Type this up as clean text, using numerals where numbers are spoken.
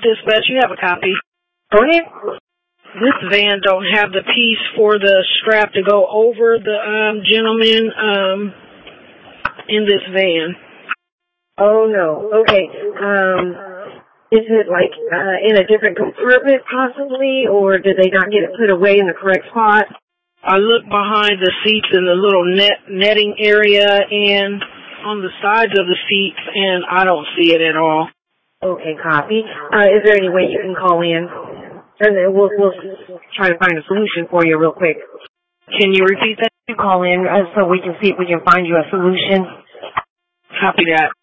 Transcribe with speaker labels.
Speaker 1: Dispatch, you have a copy.
Speaker 2: Go ahead.
Speaker 1: This van don't have the piece for the strap to go over the gentleman in this van.
Speaker 2: Oh, no. Okay. Is it like in a different compartment possibly, or did they not get it put away in the correct spot?
Speaker 1: I looked behind the seats in the little netting area and on the sides of the seats, and I don't see it at all.
Speaker 2: Okay, copy. Is there any way you can call in? And then we'll try to find a solution for you real quick.
Speaker 1: Can you repeat that?
Speaker 2: You call in so we can see if we can find you a solution.
Speaker 1: Copy that.